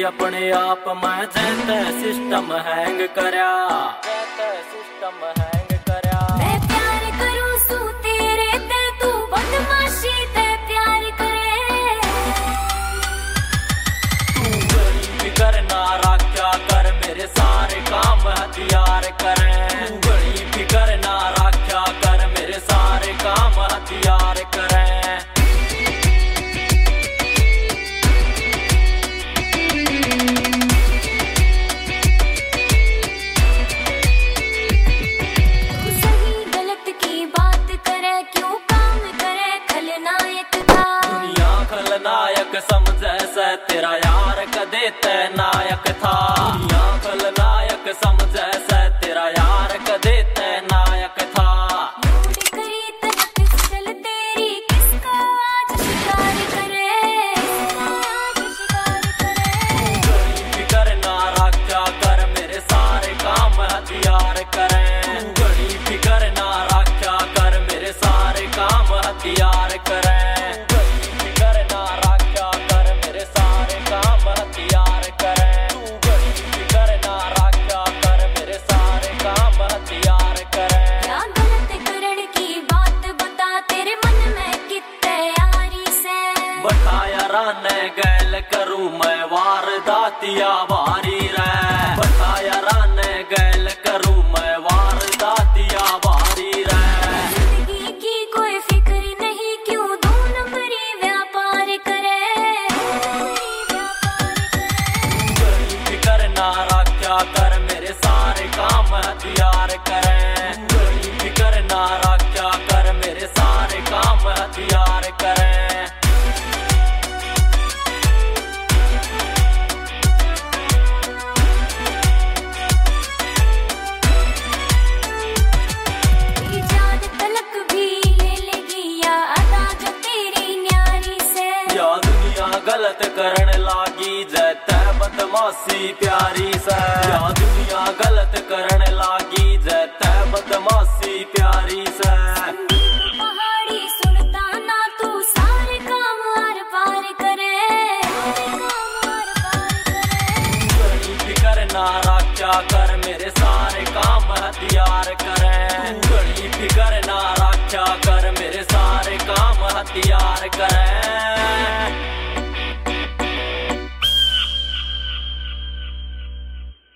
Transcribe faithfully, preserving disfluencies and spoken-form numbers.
अपने आप मैं जैसे सिस्टम हैंग करया, जैसे सिस्टम हैंग करया। मैं प्यार करूं सू तेरे ते तू बदमाशी ते प्यार करे। तू गई फिकर ना रखा कर मेरे सारे काम हथियार करे। तू गई फिकर ना रखा कर मेरे सारे काम हथियार करे। खलनायक समझे से तेरा यार कदे ते नायक था। दुनिया खलनायक समझे से तेरा यार कदे ते नायक था। लोड करी तन पिस्टल तेरी किसका आज शिकार करे, आज शिकार करे। तू गई फिकर ना रखा कर मेरे सारे काम हथियार करे। तू गई फिकर ना रखा कर मेरे सारे काम हथियार करे। बताया राने गैल करूं मैं वारदातिया भारी रे। बताया राने गैल करूं मैं वारदातिया भारी रे। जिंदगी की कोई फिक्र नहीं क्यों दो नंबरी व्यापार करे, गई फिकर ना रखा कर मेरे सारे काम हथियार करे। गई फिकर ना रखा कर मेरे सारे काम हथियार करे। गलत करण लागी जैते बदमाशी प्यारी से। या दुनिया गलत करण लागी जैते बदमाशी प्यारी से। पहाड़ी सुनता ना तू सारे काम आर पार करे, काम आर पार करे। गई फिकर ना रखा कर मेरे सारे काम हथियार करे। गई फिकर ना रखा कर मेरे सारे काम हथियार करे।